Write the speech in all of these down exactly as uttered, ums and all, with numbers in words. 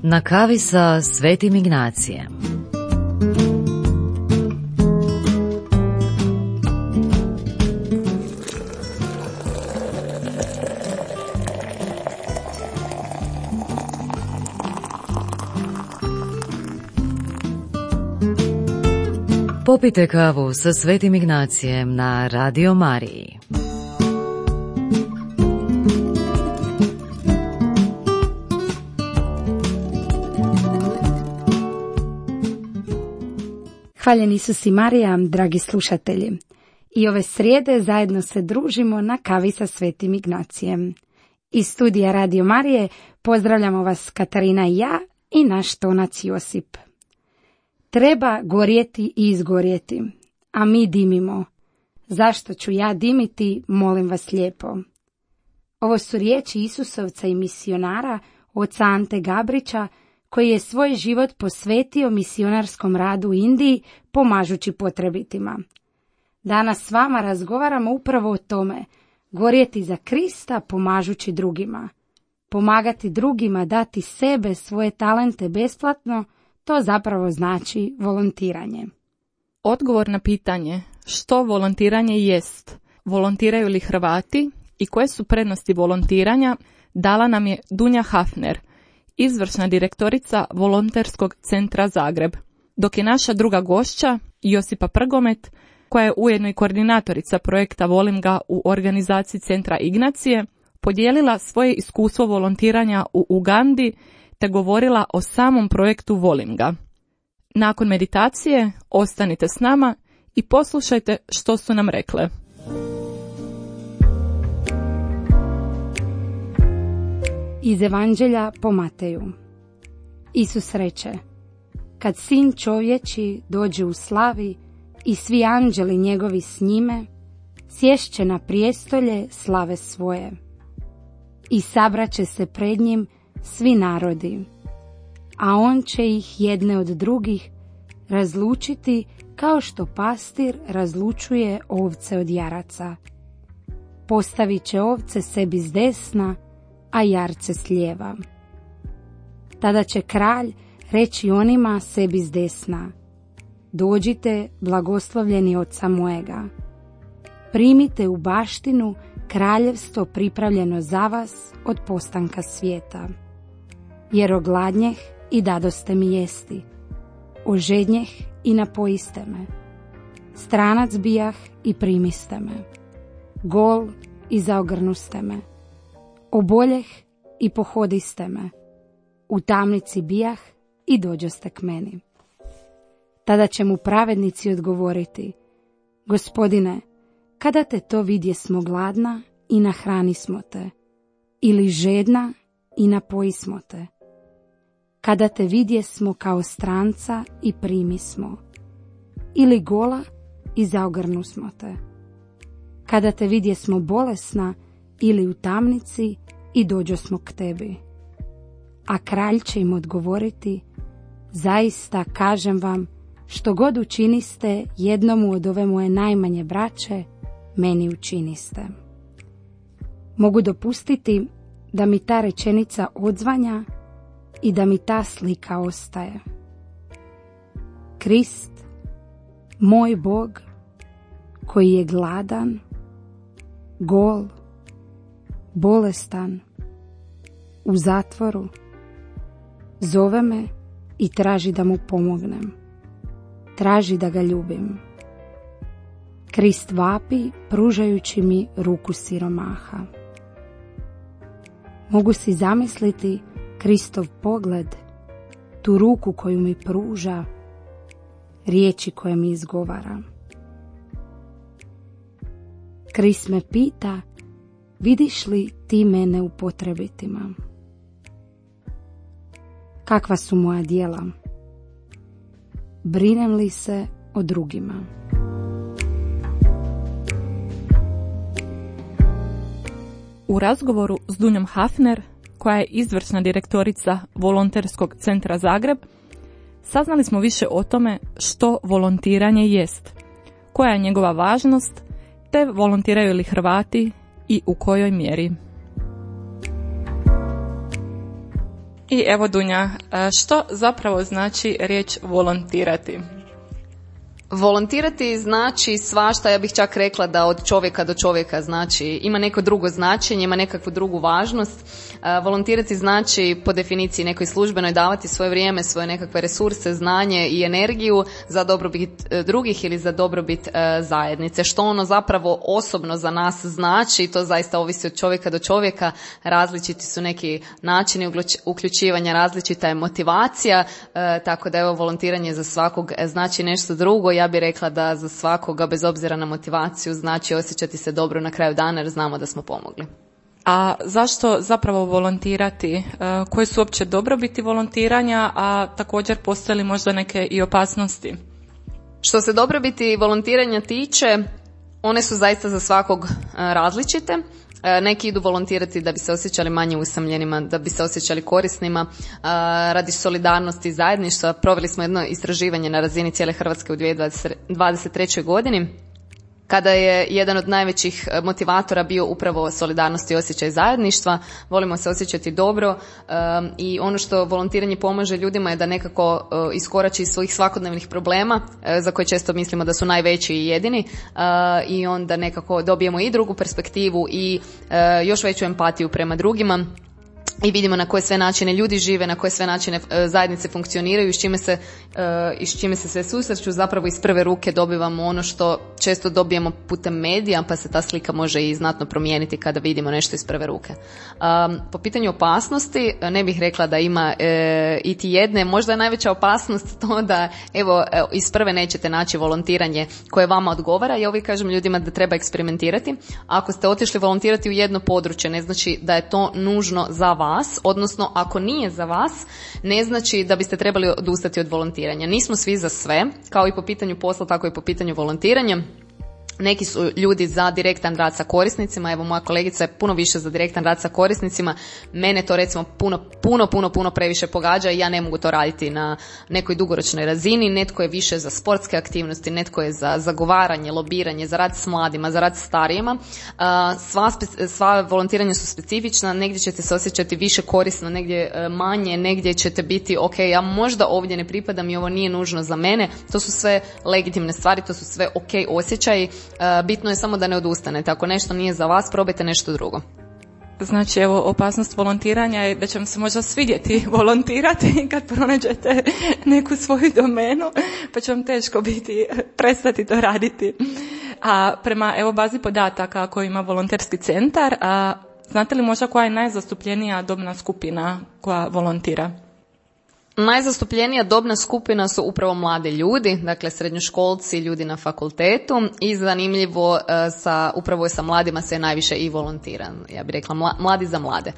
Na kavi sa Svetim Ignacijem. Popite kavu sa Svetim Ignacijem na Radio Mariji. Hvaljen Isus i Marija, dragi slušatelji. I ove srijede zajedno se družimo na kavi sa Svetim Ignacijem. Iz studija Radio Marije pozdravljamo vas Katarina i ja i naš tonac Josip. Treba gorjeti i izgorjeti, a mi dimimo. Zašto ću ja dimiti, molim vas lijepo. Ovo su riječi Isusovca i misionara, oca Ante Gabrića, koji je svoj život posvetio misionarskom radu u Indiji, pomažući potrebitima. Danas s vama razgovaramo upravo o tome, gorjeti za Krista pomažući drugima. Pomagati drugima, dati sebe, svoje talente besplatno, to zapravo znači volontiranje. Odgovor na pitanje što volontiranje jest, volontiraju li Hrvati i koje su prednosti volontiranja, dala nam je Dunja Hafner, izvršna direktorica Volonterskog centra Zagreb, dok je naša druga gošća, Josipa Prgomet, koja je ujedno i koordinatorica projekta Volim ga u organizaciji Centra Ignacije, podijelila svoje iskustvo volontiranja u Ugandi te govorila o samom projektu Volim ga. Nakon meditacije ostanite s nama i poslušajte što su nam rekle. Iz Evanđelja po Mateju. Isus reče: kad sin čovječi dođe u slavi i svi anđeli njegovi s njime, sješće na prijestolje slave svoje. I sabraće se pred njim svi narodi, a on će ih jedne od drugih razlučiti kao što pastir razlučuje ovce od jaraca. Postavit će ovce sebi s desna, a jarce s lijeva. Tada će kralj reći onima sebi s desna: dođite, blagoslovljeni oca mojega, primite u baštinu kraljevstvo pripravljeno za vas od postanka svijeta. Jer ogladnjeh i dadoste mi jesti, ožednjeh i napojiste me, stranac bijah i primiste me, gol i zaogrnuste me, oboljeh i pohodiste me, u tamnici bijah i dođoste k meni. Tada će mu pravednici odgovoriti: Gospodine, kada te to vidjesmo gladna i nahranismo te, ili žedna i napojismo te? Kada te vidjesmo kao stranca i primismo, ili gola i zaogrnusmo te? Kada te vidjesmo bolesna ili u tamnici i dođosmo k tebi? A kralj će im odgovoriti: zaista kažem vam, što god učiniste jednomu od ove moje najmanje braće, meni učiniste. Mogu dopustiti da mi ta rečenica odzvanja i da mi ta slika ostaje. Krist, moj Bog, koji je gladan, gol, bolestan, u zatvoru, zove me i traži da mu pomognem. Traži da ga ljubim. Krist vapi pružajući mi ruku siromaha. Mogu si zamisliti Kristov pogled, tu ruku koju mi pruža, riječi koje mi izgovara. Krist me pita: vidiš li ti mene u potrebitima? Kakva su moja djela? Brinem li se o drugima? U razgovoru s Dunjom Hafner, koja je izvršna direktorica Volonterskog centra Zagreb, saznali smo više o tome što volontiranje jest, koja je njegova važnost, te volontiraju li Hrvati i u kojoj mjeri. I evo Dunja, što zapravo znači riječ volontirati? Volontirati znači svašta, ja bih čak rekla da od čovjeka do čovjeka znači ima neko drugo značenje, ima nekakvu drugu važnost. Volontirati znači po definiciji nekoj službenoj davati svoje vrijeme, svoje nekakve resurse, znanje i energiju za dobrobit drugih ili za dobrobit zajednice. Što ono zapravo osobno za nas znači, to zaista ovisi od čovjeka do čovjeka, različiti su neki načini uključivanja, različita je motivacija, tako da evo volontiranje za svakog znači nešto drugo. Ja bih rekla da za svakoga, bez obzira na motivaciju, znači osjećati se dobro na kraju dana jer znamo da smo pomogli. A zašto zapravo volontirati? Koje su uopće dobrobiti volontiranja, a također postoje li možda neke i opasnosti? Što se dobrobiti volontiranja tiče, one su zaista za svakog različite. Neki idu volontirati da bi se osjećali manje usamljenima, da bi se osjećali korisnima, radi solidarnosti i zajedništva. Proveli smo jedno istraživanje na razini cijele Hrvatske u dvije tisuće dvadeset trećoj godini, kada je jedan od najvećih motivatora bio upravo solidarnost i osjećaj zajedništva. Volimo se osjećati dobro um, i ono što volontiranje pomaže ljudima je da nekako uh, iskorači iz svojih svakodnevnih problema uh, za koje često mislimo da su najveći i jedini uh, i onda nekako dobijemo i drugu perspektivu i uh, još veću empatiju prema drugima. I vidimo na koje sve načine ljudi žive, na koje sve načine e, zajednice funkcioniraju i s čime se, e, i s čime se sve susreću. Zapravo iz prve ruke dobivamo ono što često dobijemo putem medija, pa se ta slika može i znatno promijeniti kada vidimo nešto iz prve ruke. Um, po pitanju opasnosti, ne bih rekla da ima e, iti jedne. Možda je najveća opasnost to da evo iz prve nećete naći volontiranje koje vama odgovara. Ja uvijek kažem ljudima da treba eksperimentirati. Ako ste otišli volontirati u jedno područje, ne znači da je to nužno za vas. Vas, odnosno ako nije za vas, ne znači da biste trebali odustati od volontiranja. Nismo svi za sve, kao i po pitanju posla, tako i po pitanju volontiranja. Neki su ljudi za direktan rad sa korisnicima, evo moja kolegica je puno više za direktan rad sa korisnicima, mene to recimo puno, puno, puno, puno previše pogađa i ja ne mogu to raditi na nekoj dugoročnoj razini. Netko je više za sportske aktivnosti, netko je za zagovaranje, lobiranje, za rad s mladima, za rad s starijima. Sva, sva volontiranja su specifična, negdje ćete se osjećati više korisno, negdje manje, negdje ćete biti ok, ja možda ovdje ne pripadam i ovo nije nužno za mene. To su sve legitimne stvari, to su sve ok osjećaji. Bitno je samo da ne odustanete. Ako nešto nije za vas, probajte nešto drugo. Znači, evo, opasnost volontiranja je da će vam se možda svidjeti volontirati kad pronađete neku svoju domenu, pa će vam teško biti prestati to raditi. A prema, evo, bazi podataka koju ima volonterski centar, a znate li možda koja je najzastupljenija dobna skupina koja volontira? Najzastupljenija dobna skupina su upravo mladi ljudi, dakle srednjoškolci, ljudi na fakultetu i zanimljivo sa, upravo sa mladima se najviše i volontira, ja bih rekla mladi za mlade.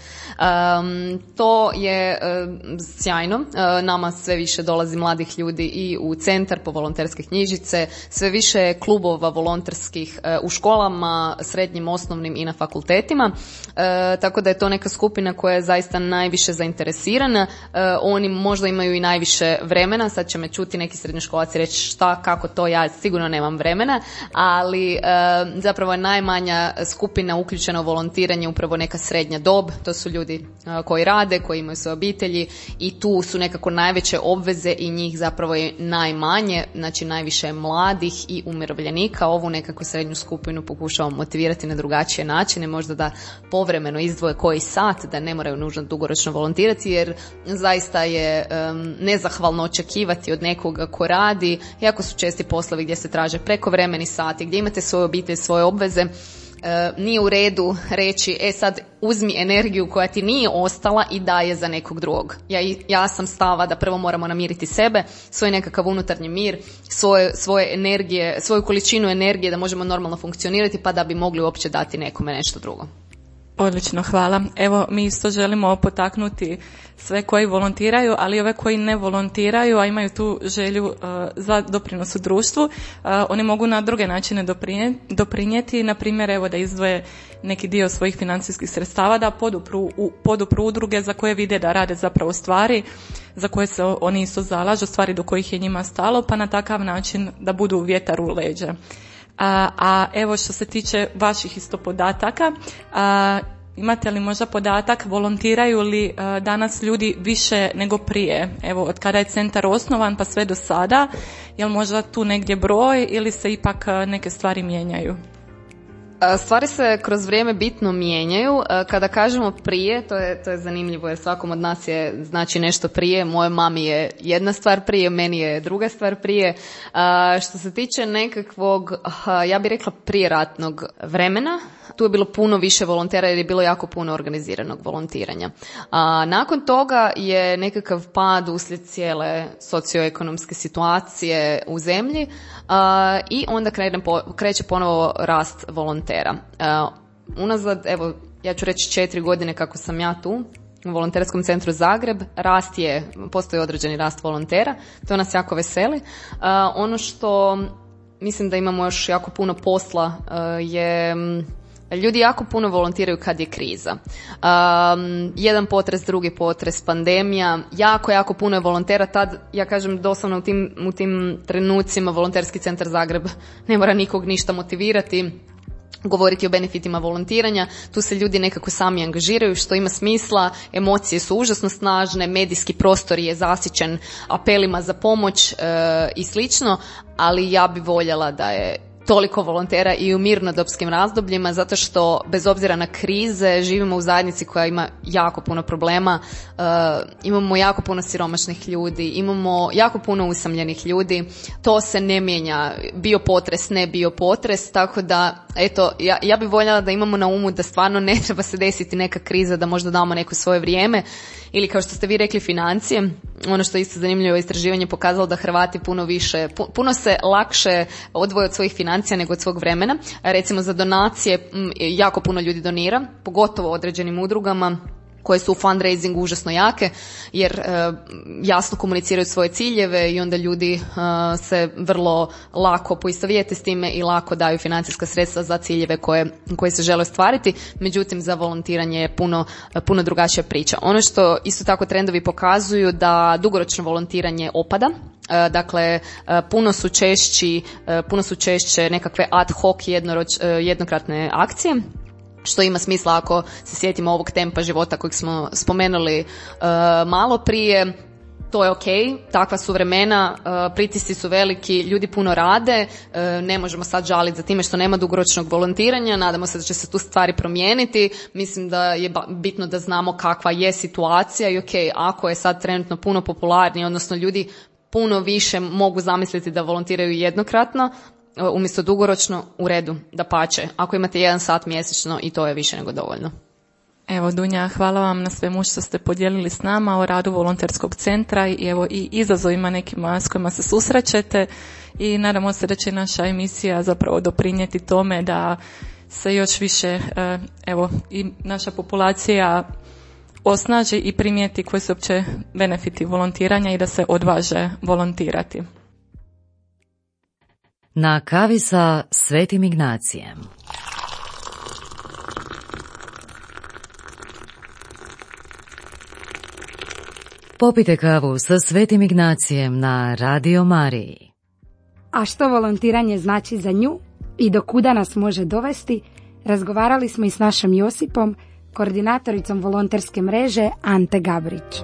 Um, to je um, sjajno, uh, nama sve više dolazi mladih ljudi i u centar po volonterske knjižice, sve više klubova volonterskih uh, u školama, srednjim, osnovnim i na fakultetima, uh, tako da je to neka skupina koja je zaista najviše zainteresirana, uh, oni možda imaju i najviše vremena, sad će me čuti neki srednjoškolac reći šta, kako to, ja sigurno nemam vremena, ali e, zapravo je najmanja skupina uključena u volontiranje upravo neka srednja dob, to su ljudi e, koji rade, koji imaju svoje obitelji i tu su nekako najveće obveze i njih zapravo je najmanje, znači najviše mladih i umirovljenika. Ovu nekakvu srednju skupinu pokušavamo motivirati na drugačije načine, možda da povremeno izdvoje koji sat, da ne moraju nužno dugoročno volontirati, jer zaista je um, nezahvalno očekivati od nekoga ko radi, jako su česti poslovi gdje se traže prekovremeni sati, gdje imate svoju obitelj, svoje obveze. E, nije u redu reći, e sad uzmi energiju koja ti nije ostala i daje za nekog drugog. Ja, ja sam stava da prvo moramo namiriti sebe, svoj nekakav unutarnji mir, svoje, svoje energije, svoju količinu energije da možemo normalno funkcionirati pa da bi mogli uopće dati nekome nešto drugo. Odlično, hvala. Evo, mi isto želimo potaknuti sve koji volontiraju, ali i ove koji ne volontiraju, a imaju tu želju uh, za doprinos u društvu. Uh, oni mogu na druge načine doprinijeti, doprinijeti, na primjer, evo da izdvoje neki dio svojih financijskih sredstava, da podupru, u, podupru udruge za koje vide da rade zapravo stvari, za koje se oni isto zalažu, stvari do kojih je njima stalo, pa na takav način da budu vjetar u leđa. A, a evo što se tiče vaših isto podataka, a, imate li možda podatak, volontiraju li uh, danas ljudi više nego prije? Evo, od kada je centar osnovan pa sve do sada, je li možda tu negdje broj ili se ipak uh, neke stvari mijenjaju? Stvari se kroz vrijeme bitno mijenjaju. Kada kažemo prije, to je, to je zanimljivo jer svakom od nas je znači nešto prije. Moje mami je jedna stvar prije, meni je druga stvar prije. Što se tiče nekakvog, ja bih rekla prijeratnog vremena, tu je bilo puno više volontera jer je bilo jako puno organiziranog volontiranja. A nakon toga je nekakav pad uslijed cijele socioekonomske situacije u zemlji a, i onda kreće, kreće ponovo rast volontera. A, unazad, evo, ja ću reći četiri godine kako sam ja tu, u Volonterskom centru Zagreb, rast je, postoji određeni rast volontera, to nas jako veseli. A, ono što mislim da imamo još jako puno posla a, je... Ljudi jako puno volontiraju kad je kriza. Um, jedan potres, drugi potres, pandemija, jako, jako puno je volontera. Tad, ja kažem doslovno u tim, u tim trenucima Volonterski centar Zagreb ne mora nikog ništa motivirati, govoriti o benefitima volontiranja. Tu se ljudi nekako sami angažiraju, što ima smisla, emocije su užasno snažne, medijski prostor je zasićen apelima za pomoć e, i slično, ali ja bi voljela da je toliko volontera i u mirnodopskim razdobljima, zato što bez obzira na krize živimo u zajednici koja ima jako puno problema, uh, imamo jako puno siromašnih ljudi, imamo jako puno usamljenih ljudi, to se ne mijenja, bio potres, ne bio potres, tako da eto, ja, ja bih voljela da imamo na umu da stvarno ne treba se desiti neka kriza, da možda damo neko svoje vrijeme, ili kao što ste vi rekli financije. Ono što je isto zanimljivo, istraživanje pokazalo da Hrvati puno više, puno se lakše odvoje od svojih financija nego od svog vremena. Recimo za donacije jako puno ljudi donira, pogotovo određenim udrugama koje su u fundraisingu užasno jake, jer e, jasno komuniciraju svoje ciljeve i onda ljudi e, se vrlo lako poistovijete s time i lako daju financijska sredstva za ciljeve koje, koje se žele ostvariti. Međutim, za volontiranje je puno, puno drugačija priča. Ono što isto tako trendovi pokazuju da dugoročno volontiranje opada. Dakle, puno su češći, puno su češće nekakve ad hoc jednoroč, jednokratne akcije, što ima smisla ako se sjetimo ovog tempa života kojeg smo spomenuli uh, malo prije. To je ok, takva su vremena, uh, pritisci su veliki, ljudi puno rade, uh, ne možemo sad žaliti za time što nema dugoročnog volontiranja, nadamo se da će se tu stvari promijeniti. Mislim da je bitno da znamo kakva je situacija i ok, ako je sad trenutno puno popularnije, odnosno ljudi puno više mogu zamisliti da volontiraju jednokratno, umjesto dugoročno, u redu, dapače. Ako imate jedan sat mjesečno i to je više nego dovoljno. Evo Dunja, hvala vam na svemu što ste podijelili s nama o radu volonterskog centra i evo i izazovima nekima s kojima se susrećete i nadamo se da će naša emisija zapravo doprinijeti tome da se još više evo i naša populacija osnaži i primijeti koji su uopće benefiti volontiranja i da se odvaže volontirati. Na kavi sa Svetim Ignacijem. Popite kavu sa Svetim Ignacijem na Radio Mariji. A što volontiranje znači za nju i do kuda nas može dovesti, razgovarali smo i s našom Josipom, koordinatoricom volonterske mreže Ante Gabrić.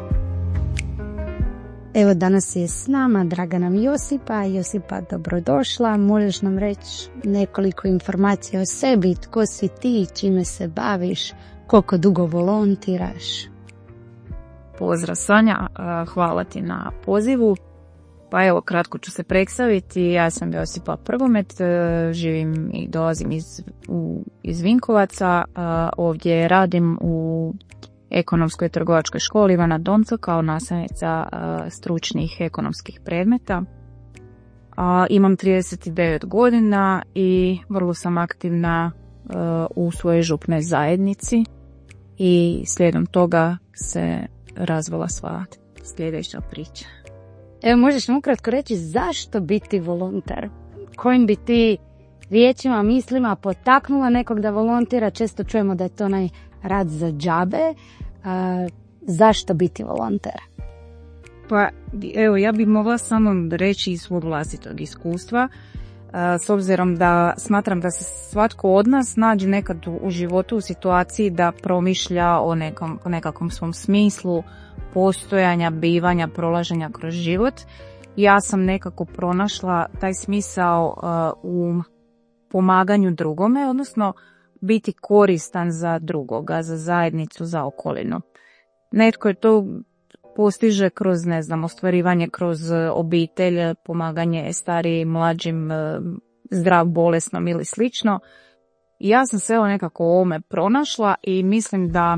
Evo danas je s nama draga nam Josipa. Josipa, dobrodošla. Možeš nam reći nekoliko informacija o sebi, tko si ti, čime se baviš, koliko dugo volontiraš? Pozdrav Sonja, hvala ti na pozivu. Pa evo, kratko ću se predstaviti. Ja sam Josipa Prgomet, živim i dolazim iz, u, iz Vinkovaca. Ovdje radim u ekonomskoj trgovačkoj školi Ivana Domca kao nastavnica stručnih ekonomskih predmeta. Imam trideset devet godina i vrlo sam aktivna u svojoj župnoj zajednici i slijedom toga se razvila sva sljedeća priča. Evo, možeš nam ukratko reći zašto biti volonter? Kojim bi ti riječima, mislima potaknula nekog da volontira? Često čujemo da je to onaj rad za džabe. A, zašto biti volonter? Pa evo, ja bih mogla samo reći iz svog vlastitog iskustva. s obzirom da smatram da se svatko od nas nađe nekad u životu u situaciji da promišlja o nekom, o nekakvom svom smislu postojanja, bivanja, prolaženja kroz život. Ja sam nekako pronašla taj smisao uh, u pomaganju drugome, odnosno biti koristan za drugoga, za zajednicu, za okolinu. Netko je to postiže kroz, ne znam, ostvarivanje kroz obitelj, pomaganje starijim, mlađim, zdrav, bolesnom ili slično. Ja sam se evo nekako u ovome pronašla i mislim da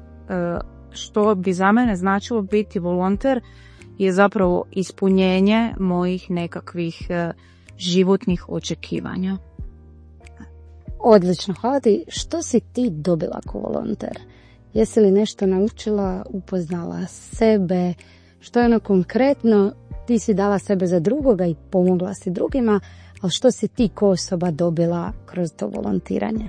što bi za mene značilo biti volonter je zapravo ispunjenje mojih nekakvih životnih očekivanja. Odlično, hvala ti. Što si ti dobila kao volonter? Jesi li nešto naučila, upoznala sebe? Što je ono konkretno? Ti si dala sebe za drugoga i pomogla si drugima, ali što si ti kao osoba dobila kroz to volontiranje?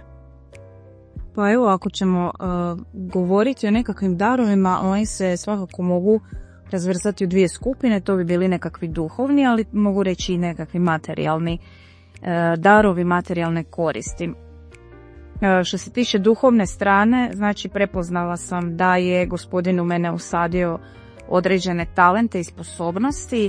Pa evo, ako ćemo uh, govoriti o nekakvim darovima, oni se svakako mogu razvrstati u dvije skupine. To bi bili nekakvi duhovni, ali mogu reći i nekakvi materijalni uh, darovi, materijalne koristi. Što se tiče duhovne strane, znači prepoznala sam da je Gospodin u mene usadio određene talente i sposobnosti.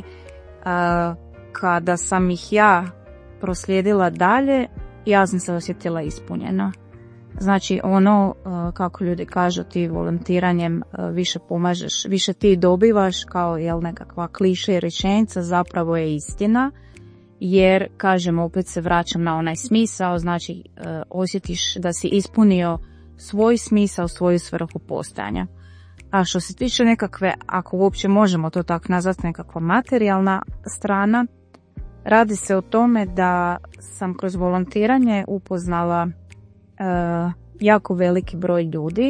Kada sam ih ja proslijedila dalje, ja sam se osjetila ispunjena. Znači ono, kako ljudi kažu, ti volontiranjem više pomažeš, više ti dobivaš, kao jel nekakva kliše rečenica, zapravo je istina. Jer, kažem, opet se vraćam na onaj smisao, znači e, osjetiš da si ispunio svoj smisao, svoju svrhu postojanja. A što se tiče nekakve, ako uopće možemo to tako nazvati, nekakva materijalna strana, radi se o tome da sam kroz volontiranje upoznala e, jako veliki broj ljudi,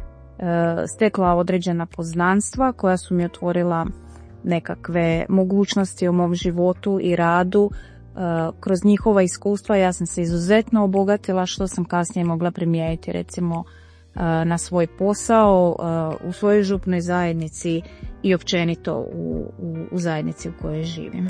e, stekla određena poznanstva koja su mi otvorila nekakve mogućnosti u mom životu i radu. Kroz njihova iskustva ja sam se izuzetno obogatila, što sam kasnije mogla primijeniti recimo na svoj posao, u svojoj župnoj zajednici i općenito u, u, u zajednici u kojoj živim.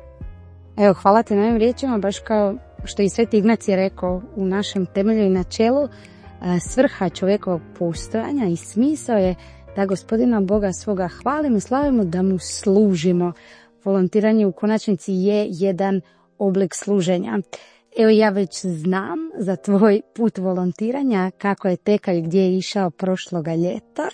Evo, hvala ti na ovim riječima, baš kao što i Sveti Ignacij rekao u našem temelju i načelu, svrha čovjekovog postojanja i smisao je da Gospodina Boga svoga hvalimo i slavimo, da mu služimo. Volontiranje u konačnici je jedan oblik služenja. Evo, ja već znam za tvoj put volontiranja, kako je tekao i gdje je išao prošloga ljeta,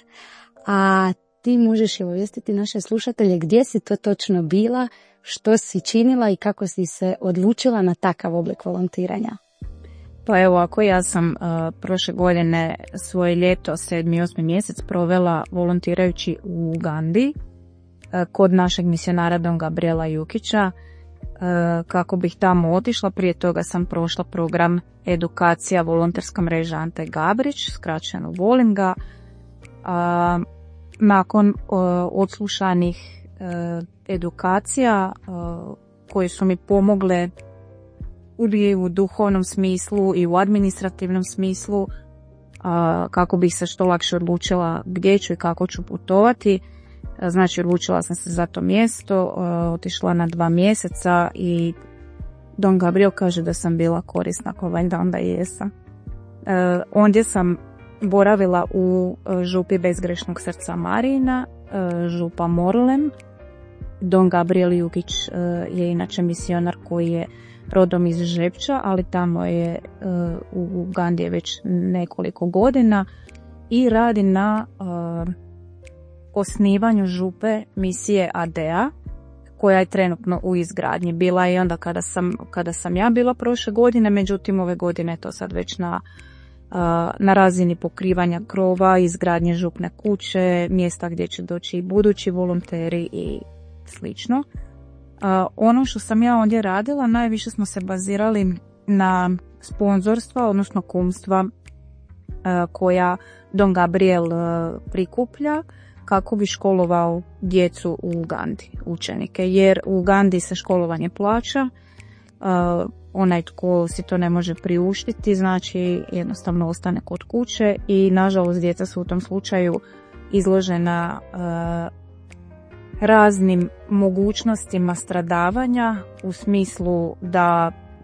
a ti možeš obavijestiti naše slušatelje gdje si to točno bila, što si činila i kako si se odlučila na takav oblik volontiranja. Pa evo, ako ja sam uh, prošle godine svoje ljeto, sedmi i osmi mjesec, provela volontirajući u Ugandi uh, kod našeg misionara Don Gabriela Jukića, uh, kako bih tamo otišla. Prije toga sam prošla program edukacija volonterska mreža Ante Gabrić, skraćeno volim ga. Uh, nakon uh, odslušanih uh, edukacija uh, koje su mi pomogle i u duhovnom smislu i u administrativnom smislu, kako bih se što lakše odlučila gdje ću i kako ću putovati. Znači, odlučila sam se za to mjesto, otišla na dva mjeseca i Don Gabriel kaže da sam bila korisna, ko valjda onda i jesam. Ondje sam boravila u župi Bezgrešnog srca Marijina, župa Morlem. Don Gabriel Jukić je inače misionar koji je rodom iz Žepča, ali tamo je uh, u Ugandi je već nekoliko godina i radi na uh, osnivanju župe misije A D A, koja je trenutno u izgradnji. Bila je onda kada sam, kada sam ja bila prošle godine, međutim ove godine je to sad već na, uh, na razini pokrivanja krova, izgradnje župne kuće, mjesta gdje će doći i budući volonteri i slično. Uh, ono što sam ja ondje radila, najviše smo se bazirali na sponzorstva, odnosno kumstva uh, koja Don Gabriel uh, prikuplja kako bi školovao djecu u Ugandi, učenike, jer u Ugandi se školovanje plaća, uh, onaj tko si to ne može priuštiti, znači jednostavno ostane kod kuće i nažalost djeca su u tom slučaju izložena uh, raznim mogućnostima stradavanja u smislu da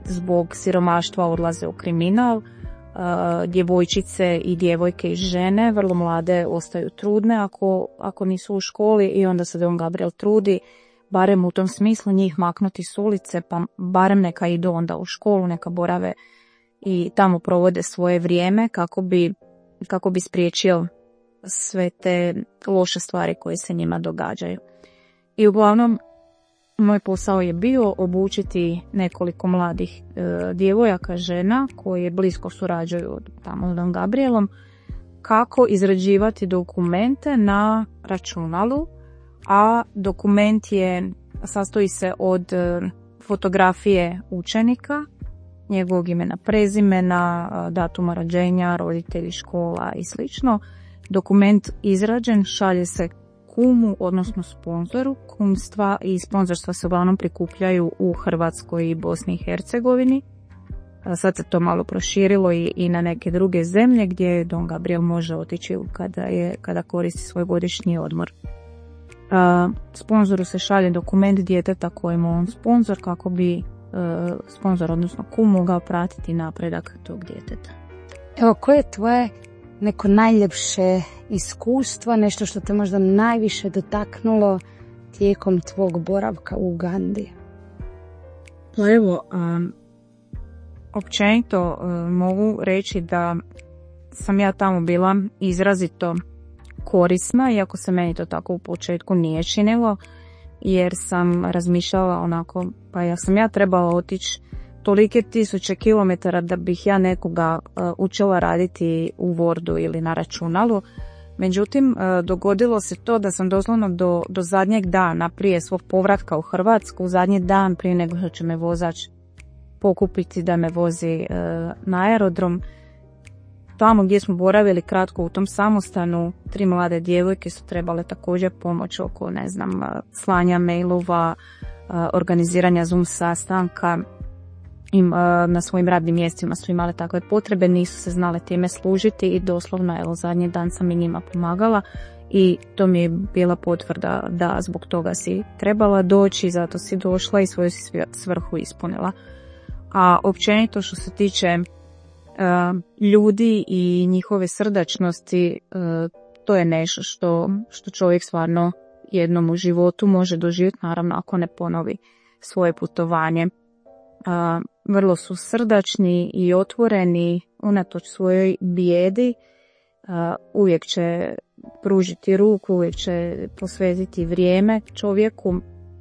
zbog siromaštva odlaze u kriminal. Djevojčice i djevojke i žene, vrlo mlade, ostaju trudne ako, ako nisu u školi i onda se Don Gabriel trudi barem u tom smislu njih maknuti s ulice, pa barem neka idu onda u školu, neka borave i tamo provode svoje vrijeme kako bi, kako bi spriječio sve te loše stvari koje se njima događaju. I uglavnom moj posao je bio obučiti nekoliko mladih e, djevojaka, žena koje blisko surađuju tamo s Don Gabrielom, kako izrađivati dokumente na računalu, a dokument je, sastoji se od e, fotografije učenika, njegovog imena, prezimena, datuma rođenja, roditelji, škola i slično. Dokument izrađen šalje se kumu, odnosno sponzoru. Kumstva i sponzorstva se uglavnom prikupljaju u Hrvatskoj i Bosni i Hercegovini. Sad se to malo proširilo i, i na neke druge zemlje gdje Don Gabriel može otići kada, je, kada koristi svoj godišnji odmor. A, sponzoru se šalje dokument djeteta kojemu on sponzor kako bi a, sponzor, odnosno kum, mogao pratiti napredak tog djeteta. Evo, koje je tvoje neko najljepše iskustvo, nešto što te možda najviše dotaknulo tijekom tvog boravka u Ugandi? Pa evo, um, općenito um, mogu reći da sam ja tamo bila izrazito korisna, iako se meni to tako u početku nije činilo, jer sam razmišljala onako, pa ja sam ja trebala otići tolike tisuće kilometara da bih ja nekoga uh, učila raditi u Wordu ili na računalu. Međutim, uh, dogodilo se to da sam doslovno do, do zadnjeg dana prije svog povratka u Hrvatsku, zadnji dan prije nego što će me vozač pokupiti da me vozi uh, na aerodrom, tamo gdje smo boravili kratko u tom samostanu, tri mlade djevojke su trebale također pomoć oko, ne znam, slanja mailova, uh, organiziranja Zoom sastanka. Im, na svojim radnim mjestima su imale takve potrebe, nisu se znale time služiti i doslovno, evo, zadnji dan sam i njima pomagala i to mi je bila potvrda da zbog toga si trebala doći, zato si došla i svoju si svrhu ispunila. A općenito što se tiče uh, ljudi i njihove srdačnosti, uh, to je nešto što, što čovjek stvarno jednom u životu može doživjeti, naravno ako ne ponovi svoje putovanje. Uh, vrlo su srdačni i otvoreni unatoč svojoj bijedi, uh, uvijek će pružiti ruku, uvijek će posvetiti vrijeme čovjeku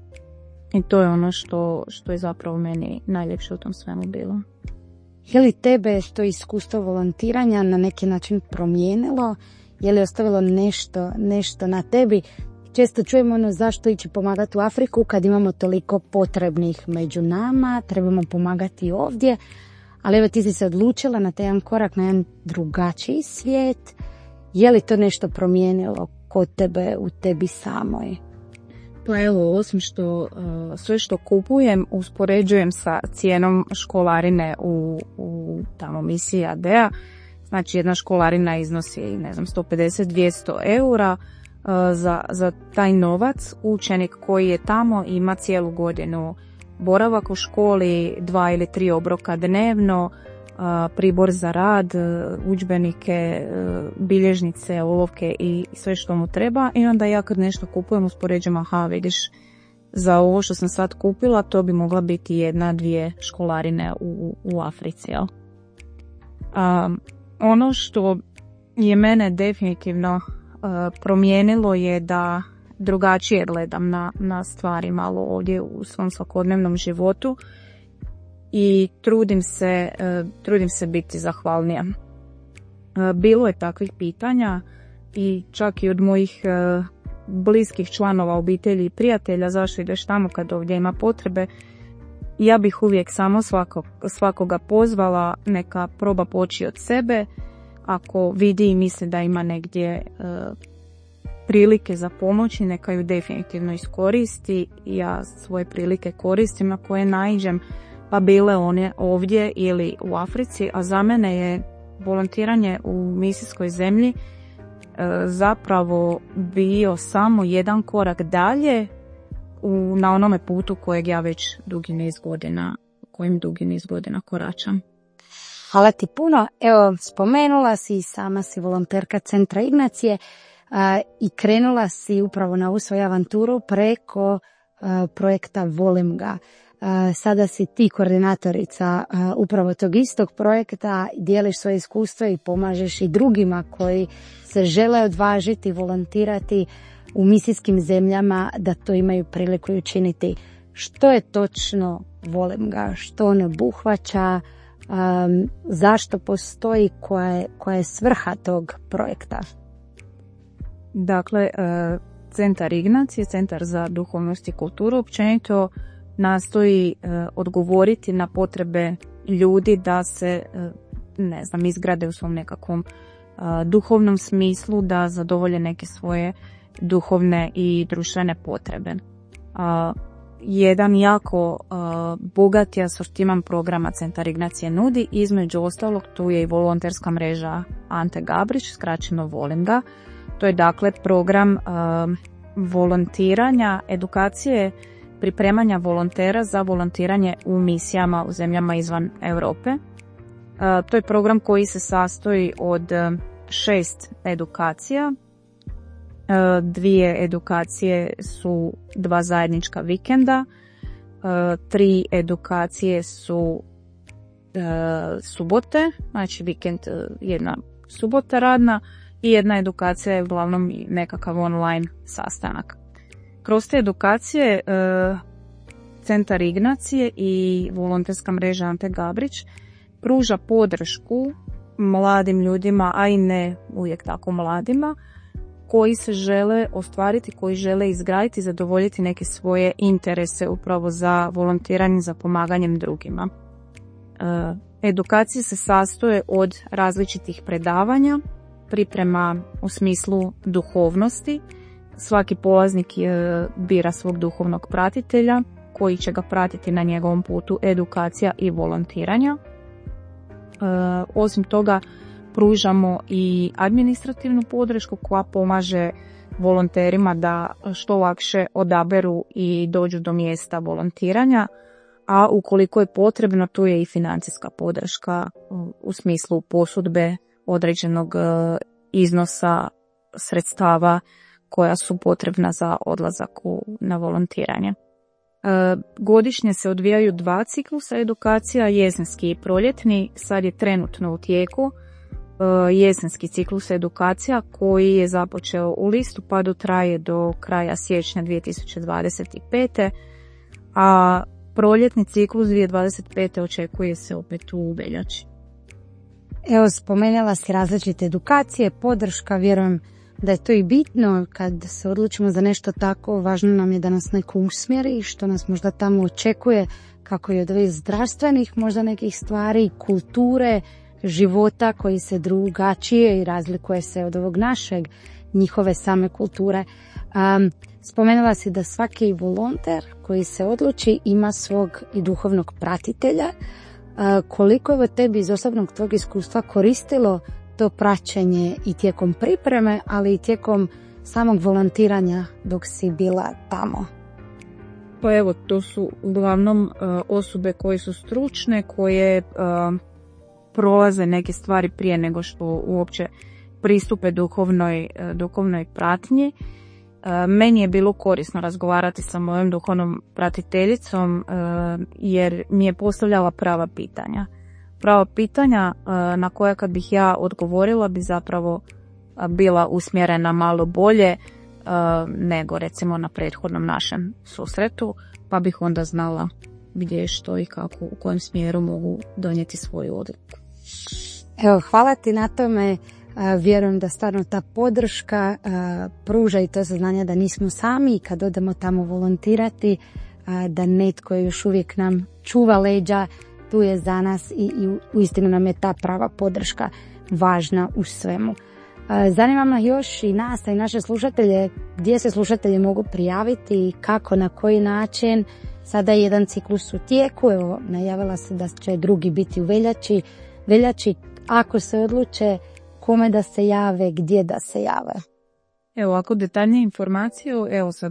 i to je ono što, što je zapravo meni najljepše u tom svemu bilo. Je li tebe to iskustvo volontiranja na neki način promijenilo? Je li ostavilo nešto, nešto na tebi? Često čujemo ono zašto ići pomagati u Afriku kad imamo toliko potrebnih među nama, trebamo pomagati ovdje, ali evo ti si se odlučila na taj jedan korak, na jedan drugačiji svijet. Je li to nešto promijenilo kod tebe, u tebi samoj? Pa evo, osim što uh, sve što kupujem uspoređujem sa cijenom školarine u, u tamo misiji A D A, znači jedna školarina iznosi, ne znam, sto pedeset do dvjesto eura. Za, za taj novac učenik koji je tamo ima cijelu godinu boravak u školi, dva ili tri obroka dnevno, pribor za rad, udžbenike, bilježnice, olovke i sve što mu treba. I onda ja kad nešto kupujem uspoređujem, aha, vidiš, za ovo što sam sad kupila to bi mogla biti jedna, dvije školarine u, u Africi. Jel? A, ono što je mene definitivno promijenilo je da drugačije gledam na, na stvari malo ovdje u svom svakodnevnom životu i trudim se, trudim se biti zahvalnija. Bilo je takvih pitanja i čak i od mojih bliskih članova obitelji i prijatelja, zašto ideš tamo kad ovdje ima potrebe. Ja bih uvijek samo svakog, svakoga pozvala neka proba poći od sebe. Ako vidi i misli da ima negdje e, prilike za pomoći, neka ju definitivno iskoristi. Ja svoje prilike koristim na koje naiđem, pa bile one ovdje ili u Africi, a za mene je volontiranje u misijskoj zemlji e, zapravo bio samo jedan korak dalje u, na onome putu kojeg ja već dugi niz godina kojim dugi niz godina koračam. Hvala ti puno. Evo, spomenula si, sama si volonterka Centra Ignacije a, i krenula si upravo na ovu svoju avanturu preko a, projekta Volim ga. A, sada si ti koordinatorica a, upravo tog istog projekta, dijeliš svoje iskustvo i pomažeš i drugima koji se žele odvažiti, volontirati u misijskim zemljama da to imaju priliku i učiniti. Što je točno Volim ga? Što on obuhvaća? Um, zašto postoji, koja je, koja je svrha tog projekta? Dakle, Centar Ignacije, Centar za duhovnost i kulturu, općenito nastoji odgovoriti na potrebe ljudi da se, ne znam, izgrade u svom nekakvom duhovnom smislu, da zadovolje neke svoje duhovne i društvene potrebe. Jedan jako uh, bogat asortiman programa Centar Ignacije nudi, između ostalog tu je i volonterska mreža Ante Gabrić, skraćeno Volim ga. To je dakle program uh, volontiranja, edukacije, pripremanja volontera za volontiranje u misijama u zemljama izvan Europe. Uh, to je program koji se sastoji od uh, šest edukacija. Dvije edukacije su dva zajednička vikenda, tri edukacije su subote, znači vikend jedna subota radna i jedna edukacija je uglavnom nekakav online sastanak. Kroz te edukacije Centar Ignacije i volonterska mreža Ante Gabrić pruža podršku mladim ljudima, a i ne uvijek tako mladima, koji se žele ostvariti, koji žele izgraditi, zadovoljiti neke svoje interese upravo za volontiranje, za pomaganjem drugima. E, edukacije se sastoje od različitih predavanja, priprema u smislu duhovnosti. Svaki polaznik je, bira svog duhovnog pratitelja koji će ga pratiti na njegovom putu edukacija i volontiranja. E, osim toga, pružamo i administrativnu podršku koja pomaže volonterima da što lakše odaberu i dođu do mjesta volontiranja, a ukoliko je potrebno tu je i financijska podrška u smislu posudbe određenog iznosa sredstava koja su potrebna za odlazak na volontiranje. Godišnje se odvijaju dva ciklusa edukacija, jesenski i proljetni, sad je trenutno u tijeku jesenski ciklus edukacija koji je započeo u listopadu, traje do kraja siječnja dvije tisuće dvadeset pete. A proljetni ciklus dvije tisuće dvadeset pete očekuje se opet u veljači. Evo, spomenula si različite edukacije, podrška, vjerujem da je to i bitno kad se odlučimo za nešto tako, važno nam je da nas neko usmjeri, što nas možda tamo očekuje, kako i od ovih zdravstvenih možda nekih stvari, kulture, života koji se drugačije i razlikuje se od ovog našeg, njihove same kulture. Um, spomenula si da svaki volonter koji se odluči ima svog i duhovnog pratitelja. Uh, koliko je tebi iz osobnog tvog iskustva koristilo to praćenje i tijekom pripreme, ali i tijekom samog volontiranja dok si bila tamo? Pa evo, to su uglavnom uh, osobe koje su stručne, koje uh, prolaze neke stvari prije nego što uopće pristupe duhovnoj, duhovnoj pratnji. Meni je bilo korisno razgovarati sa mojom duhovnom pratiteljicom jer mi je postavljala prava pitanja. Prava pitanja na koja kad bih ja odgovorila bi zapravo bila usmjerena malo bolje nego recimo na prethodnom našem susretu, pa bih onda znala gdje, što i kako, u kojem smjeru mogu donijeti svoju odluku. Evo, hvala ti na tome. Vjerujem da stvarno ta podrška pruža i to saznanje da nismo sami kad odemo tamo volontirati, da netko još uvijek nam čuva leđa, tu je za nas i, i uistinu nam je ta prava podrška važna u svemu. Zanima me još i nas, a i naše slušatelje, gdje se slušatelji mogu prijaviti, kako, na koji način. Sada je jedan ciklus u tijeku, evo, najavila se da će drugi biti u veljači. Veljači, ako se odluče kome da se jave, gdje da se jave? Evo, ako detaljnije informacije, evo sad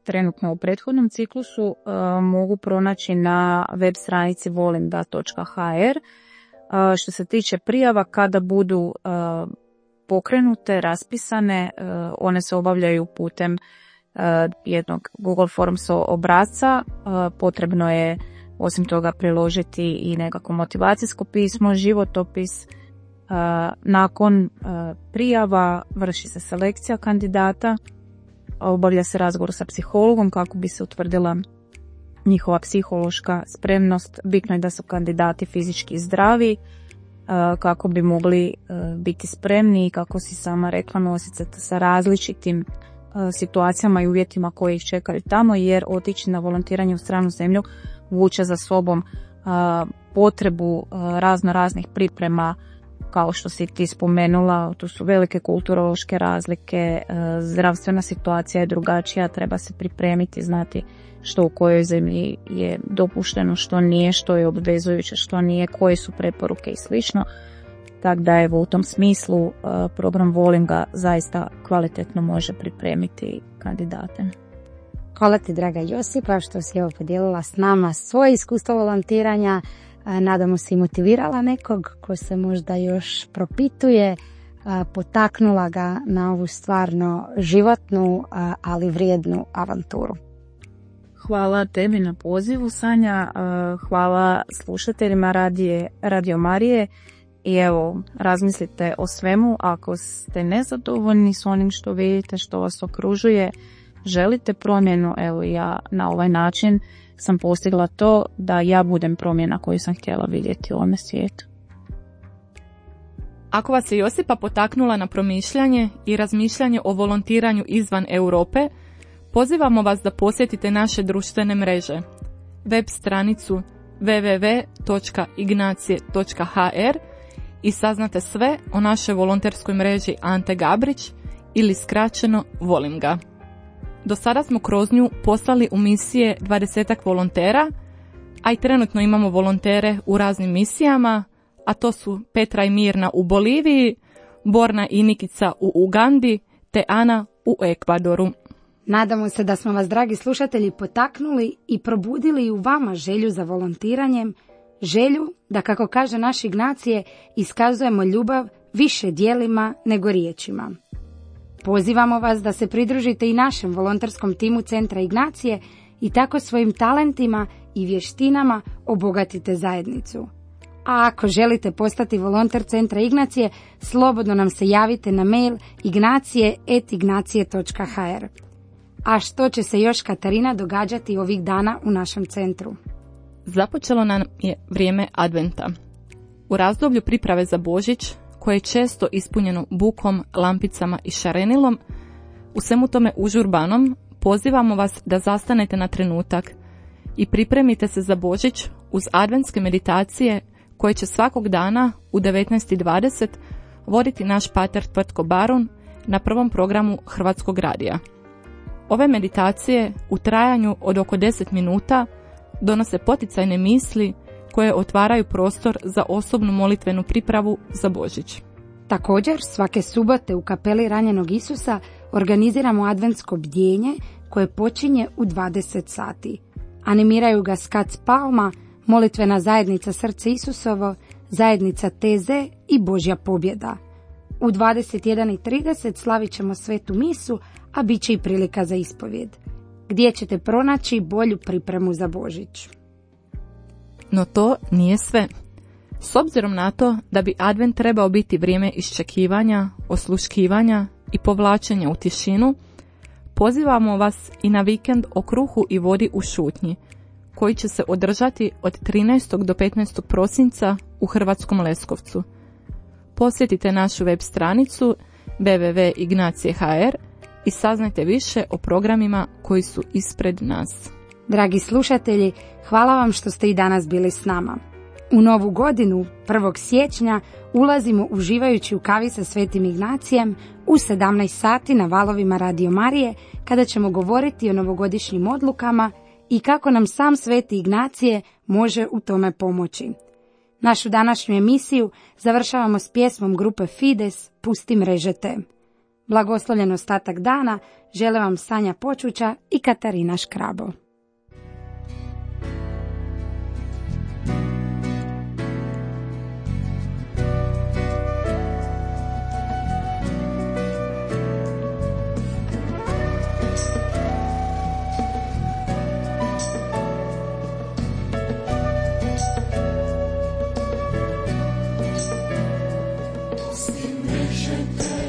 trenutno u prethodnom ciklusu uh, mogu pronaći na web stranici volimga točka ha er. Uh, što se tiče prijava, kada budu uh, pokrenute, raspisane, uh, one se obavljaju putem uh, jednog Google Forms obrasca. Uh, potrebno je osim toga priložiti i nekako motivacijsko pismo, životopis. Uh, nakon uh, prijava vrši se selekcija kandidata, obavlja se razgovor sa psihologom kako bi se utvrdila njihova psihološka spremnost. Bitno je da su kandidati fizički zdravi uh, kako bi mogli uh, biti spremni i, kako si sama rekla, nositi se sa različitim uh, situacijama i uvjetima koji ih čekaju tamo, jer otići na volontiranje u stranu zemlju vuče za sobom uh, potrebu uh, razno raznih priprema, kao što si ti spomenula. Tu su velike kulturološke razlike, zdravstvena situacija je drugačija, treba se pripremiti, znati što u kojoj zemlji je dopušteno, što nije, što je obvezujuće, što nije, koje su preporuke i slično. Tako da evo, u tom smislu program Volimga zaista kvalitetno može pripremiti kandidate. Hvala ti, draga Josipa, što si evo podijelila s nama svoje iskustvo volontiranja. Nadamo se i motivirala nekog ko se možda još propituje, potaknula ga na ovu stvarno životnu, ali vrijednu avanturu. Hvala tebi na pozivu, Sanja. Hvala slušateljima radije, Radio Marije. I evo, razmislite o svemu. Ako ste nezadovoljni s onim što vidite, što vas okružuje, želite promjenu, evo ja na ovaj način sam postigla to da ja budem promjena koju sam htjela vidjeti u ovome svijetu. Ako vas je Josipa potaknula na promišljanje i razmišljanje o volontiranju izvan Europe, pozivamo vas da posjetite naše društvene mreže, web stranicu w w w točka ignacije točka ha er i saznate sve o našoj volonterskoj mreži Ante Gabrić ili skraćeno Volimga. Do sada smo kroz nju poslali u misije dvadesetak volontera, a i trenutno imamo volontere u raznim misijama, a to su Petra i Mirna u Boliviji, Borna i Nikica u Ugandi, te Ana u Ekvadoru. Nadamo se da smo vas, dragi slušatelji, potaknuli i probudili u vama želju za volontiranjem, želju da, kako kaže naš Ignacije, iskazujemo ljubav više djelima nego riječima. Pozivamo vas da se pridružite i našem volonterskom timu Centra Ignacije i tako svojim talentima i vještinama obogatite zajednicu. A ako želite postati volonter Centra Ignacije, slobodno nam se javite na mail ignacije at ignacije točka ha er. A što će se još, Katarina, događati ovih dana u našem centru? Započelo nam je vrijeme adventa. U razdoblju priprave za Božić, koje je često ispunjeno bukom, lampicama i šarenilom, u svemu tome užurbanom, pozivamo vas da zastanete na trenutak i pripremite se za Božić uz adventske meditacije koje će svakog dana u devetnaest i dvadeset voditi naš pater Tvrtko Barun na prvom programu Hrvatskog radija. Ove meditacije u trajanju od oko deset minuta donose poticajne misli koje otvaraju prostor za osobnu molitvenu pripravu za Božić. Također, svake subote u kapeli Ranjenog Isusa organiziramo adventsko bdjenje koje počinje u dvadeset sati. Animiraju ga Skac Palma, molitvena zajednica Srce Isusovo, zajednica T Z i Božja pobjeda. U dvadeset jedan i trideset slavit ćemo svetu misu, a bit će i prilika za ispovjed, gdje ćete pronaći bolju pripremu za Božić. No to nije sve. S obzirom na to da bi advent trebao biti vrijeme iščekivanja, osluškivanja i povlačenja u tišinu, pozivamo vas i na vikend o kruhu i vodi u šutnji, koji će se održati od trinaestog do petnaestog prosinca u Hrvatskom Leskovcu. Posjetite našu web stranicu w w w točka ignacije točka ha er i saznajte više o programima koji su ispred nas. Dragi slušatelji, hvala vam što ste i danas bili s nama. U novu godinu, prvog siječnja, ulazimo uživajući u kavi sa Svetim Ignacijem u sedamnaest sati na valovima Radio Marije, kada ćemo govoriti o novogodišnjim odlukama i kako nam sam Sveti Ignacije može u tome pomoći. Našu današnju emisiju završavamo s pjesmom grupe Fides Pusti mreže te. Blagoslovljen ostatak dana žele vam Sanja Počuća i Katarina Škrabo. Pustim mreže te